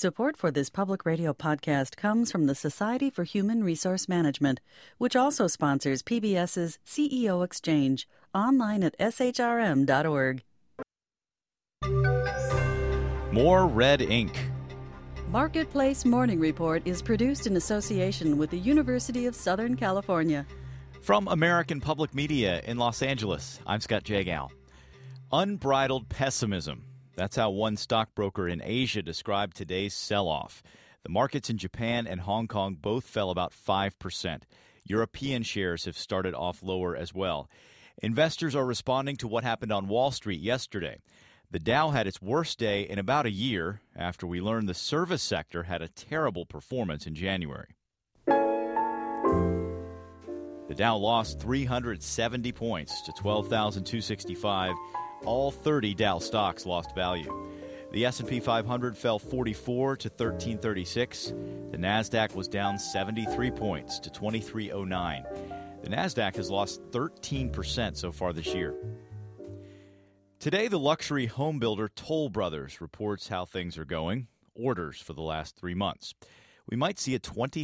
Support for this public radio podcast comes from the Society for Human Resource Management, which also sponsors PBS's CEO Exchange, online at shrm.org. More red ink. Marketplace Morning Report is produced in association with the University of Southern California. From American Public Media in Los Angeles, I'm Scott Jagow. Unbridled pessimism. That's how one stockbroker in Asia described today's sell-off. The markets in Japan and Hong Kong both fell about 5%. European shares have started off lower as well. Investors are responding to what happened on Wall Street yesterday. The Dow had its worst day in about a year after we learned the service sector had a terrible performance in January. The Dow lost 370 points to 12,265. All 30 Dow stocks lost value. The S&P 500 fell 44 to 1336. The Nasdaq was down 73 points to 2309. The Nasdaq has lost 13% so far this year. Today, the luxury home builder Toll Brothers reports how things are going, orders for the last 3 months. We might see a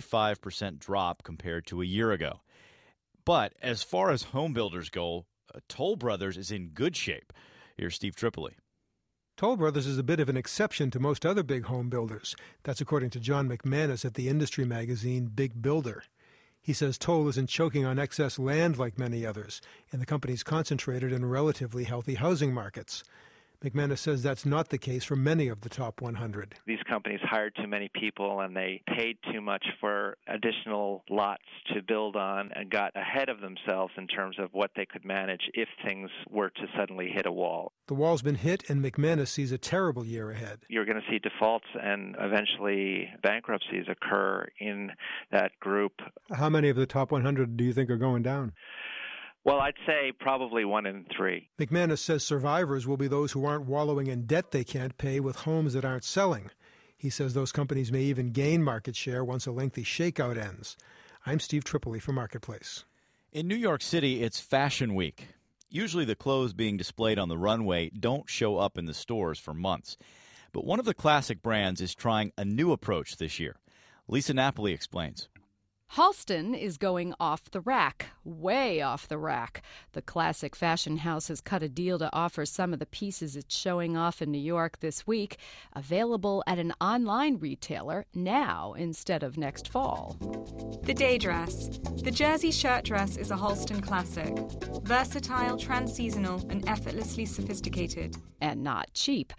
25% drop compared to a year ago. But as far as home builders go, Toll Brothers is in good shape. Here's Steve Tripoli. Toll Brothers is a bit of an exception to most other big home builders. That's according to John McManus at the industry magazine Big Builder. He says Toll isn't choking on excess land like many others, and the company's concentrated in relatively healthy housing markets. McManus says that's not the case for many of the top 100. These companies hired too many people and they paid too much for additional lots to build on and got ahead of themselves in terms of what they could manage if things were to suddenly hit a wall. The wall's been hit and McManus sees a terrible year ahead. You're going to see defaults and eventually bankruptcies occur in that group. How many of the top 100 do you think are going down? Well, I'd say probably 1 in 3. McManus says survivors will be those who aren't wallowing in debt they can't pay with homes that aren't selling. He says those companies may even gain market share once a lengthy shakeout ends. I'm Steve Tripoli for Marketplace. In New York City, it's Fashion Week. Usually the clothes being displayed on the runway don't show up in the stores for months. But one of the classic brands is trying a new approach this year. Lisa Napoli explains. Halston is going off the rack, way off the rack. The classic fashion house has cut a deal to offer some of the pieces it's showing off in New York this week, available at an online retailer now instead of next fall. The day dress. The jersey shirt dress is a Halston classic. Versatile, trans-seasonal, and effortlessly sophisticated. And not cheap,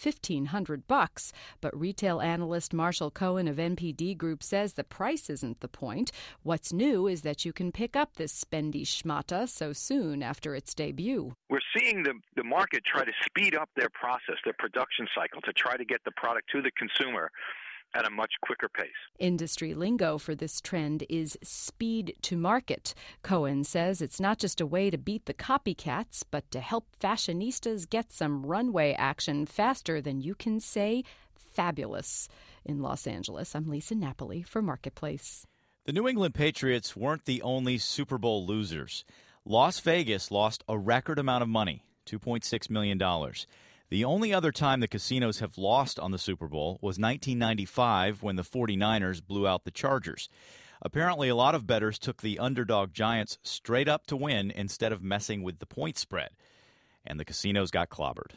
$1,500. But retail analyst Marshall Cohen of NPD Group says the price isn't the point. What's new is that you can pick up this spendy schmata so soon after its debut. We're seeing the market try to speed up their process, their production cycle, to try to get the product to the consumer at a much quicker pace. Industry lingo for this trend is speed to market. Cohen says it's not just a way to beat the copycats, but to help fashionistas get some runway action faster than you can say fabulous. In Los Angeles, I'm Lisa Napoli for Marketplace. The New England Patriots weren't the only Super Bowl losers. Las Vegas lost a record amount of money, $2.6 million. The only other time the casinos have lost on the Super Bowl was 1995 when the 49ers blew out the Chargers. Apparently, a lot of bettors took the underdog Giants straight up to win instead of messing with the point spread. And the casinos got clobbered.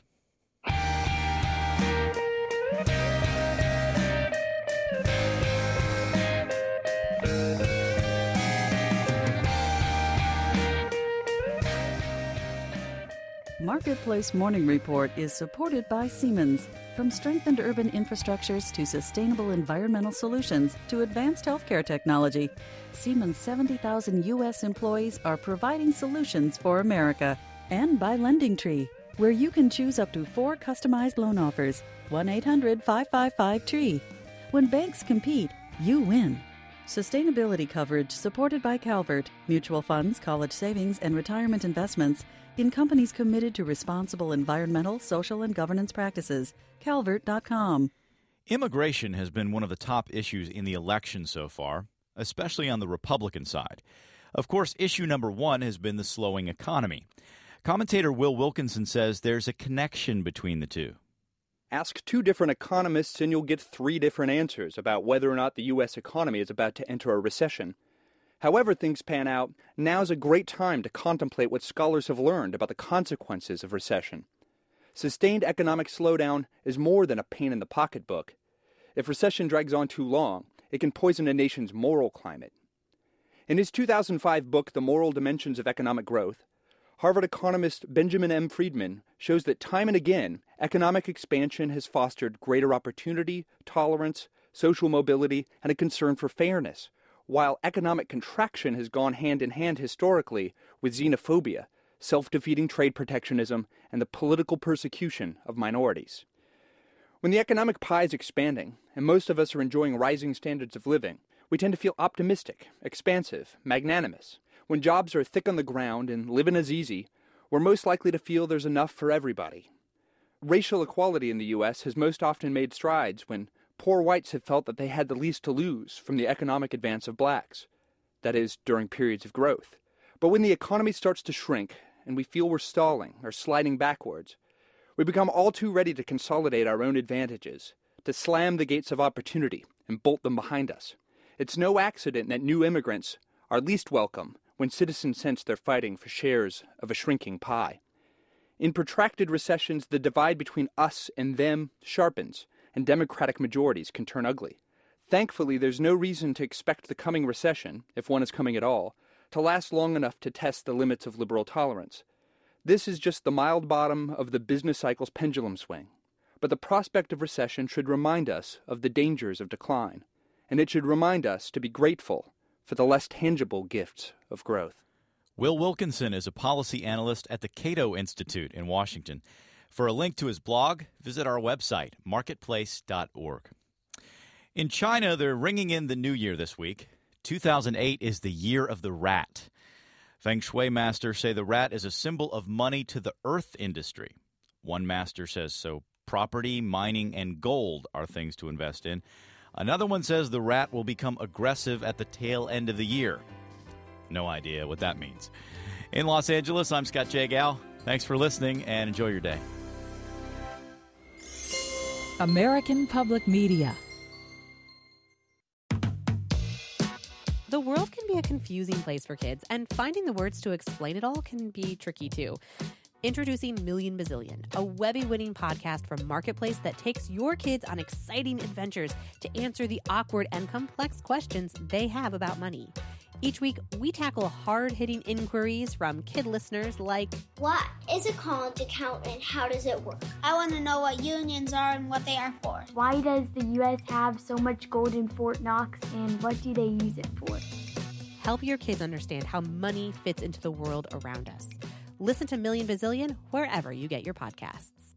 Marketplace Morning Report is supported by Siemens. From strengthened urban infrastructures to sustainable environmental solutions to advanced healthcare technology, Siemens' 70,000 U.S. employees are providing solutions for America. And by LendingTree, where you can choose up to 4 customized loan offers. 1-800-555-TREE. When banks compete, you win. Sustainability coverage supported by Calvert, mutual funds, college savings, and retirement investments in companies committed to responsible environmental, social, and governance practices. Calvert.com. Immigration has been one of the top issues in the election so far, especially on the Republican side. Of course, issue number one has been the slowing economy. Commentator Will Wilkinson says there's a connection between the two. Ask 2 different economists and you'll get 3 different answers about whether or not the U.S. economy is about to enter a recession. However things pan out, now's a great time to contemplate what scholars have learned about the consequences of recession. Sustained economic slowdown is more than a pain in the pocketbook. If recession drags on too long, it can poison a nation's moral climate. In his 2005 book, The Moral Dimensions of Economic Growth, Harvard economist Benjamin M. Friedman shows that time and again, economic expansion has fostered greater opportunity, tolerance, social mobility, and a concern for fairness, while economic contraction has gone hand in hand historically with xenophobia, self-defeating trade protectionism, and the political persecution of minorities. When the economic pie is expanding, and most of us are enjoying rising standards of living, we tend to feel optimistic, expansive, magnanimous. When jobs are thick on the ground and living is easy, we're most likely to feel there's enough for everybody. Racial equality in the U.S. has most often made strides when poor whites have felt that they had the least to lose from the economic advance of blacks. That is, during periods of growth. But when the economy starts to shrink and we feel we're stalling or sliding backwards, we become all too ready to consolidate our own advantages, to slam the gates of opportunity and bolt them behind us. It's no accident that new immigrants are least welcome when citizens sense they're fighting for shares of a shrinking pie. In protracted recessions, the divide between us and them sharpens, and democratic majorities can turn ugly. Thankfully, there's no reason to expect the coming recession, if one is coming at all, to last long enough to test the limits of liberal tolerance. This is just the mild bottom of the business cycle's pendulum swing. But the prospect of recession should remind us of the dangers of decline, and it should remind us to be grateful for the less tangible gifts of growth. Will Wilkinson is a policy analyst at the Cato Institute in Washington. For a link to his blog, visit our website, marketplace.org. In China, they're ringing in the new year this week. 2008 is the year of the rat. Feng Shui masters say the rat is a symbol of money to the earth industry. One master says so property, mining, and gold are things to invest in. Another one says the rat will become aggressive at the tail end of the year. No idea what that means. In Los Angeles, I'm Scott J. Gow. Thanks for listening and enjoy your day. American Public Media. The world can be a confusing place for kids, and finding the words to explain it all can be tricky too. Introducing Million Bazillion, a Webby-winning podcast from Marketplace that takes your kids on exciting adventures to answer the awkward and complex questions they have about money. Each week, we tackle hard-hitting inquiries from kid listeners like, what is a college account and how does it work? I want to know what unions are and what they are for. Why does the U.S. have so much gold in Fort Knox and what do they use it for? Help your kids understand how money fits into the world around us. Listen to Million Bazillion wherever you get your podcasts.